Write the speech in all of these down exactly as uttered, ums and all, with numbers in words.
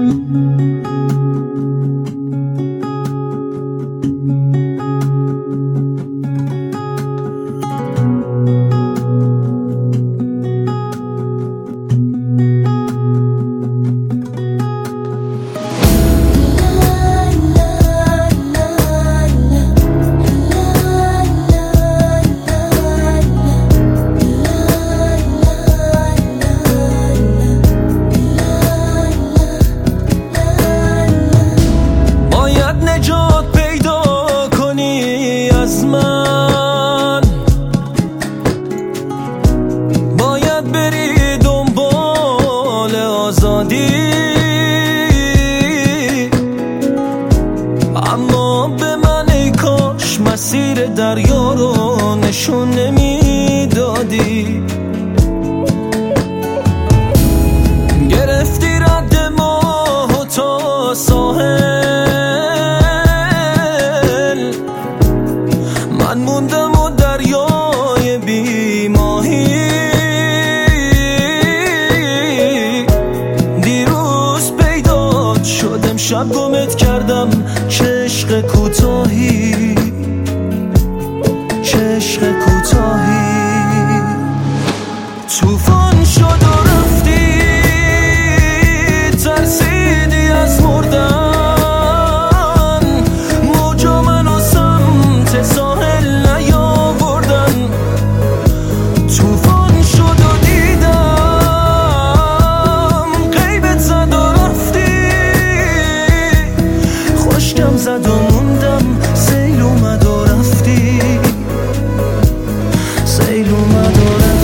اما به من ای کاش مسیر دریا رو نشون نمیدادی. گرفتی رد ماه و تا ساحل، من موندم و دریای بی ماهی. دیروز پیدات شدم، شب گمت کردم، چه عشق کوتاهی، چه عشق کوتاهی. طوفان شد و رفتی، ترسیدی از مردن، موجا منو سمت ساحل نیاوردن. طوفان شد و دیدم غیبت زد و رفتی، خشکم زد و موندم، سیل اومد و رفتی، سیل اومد و رفتی.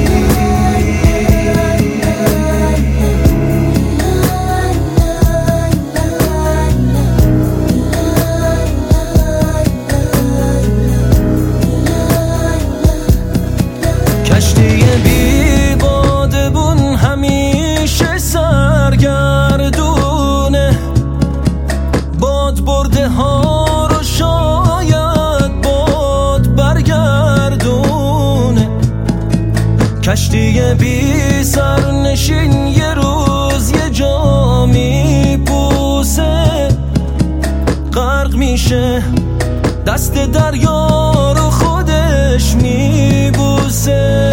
کشتی بی بادبون همیشه سرگردونه، باد برده ها رو شاید باد برگردونه. کشتی بی سرنشین یه روز یه جا میپوسه، غرق میشه، دست دریا رو خودش میبوسه.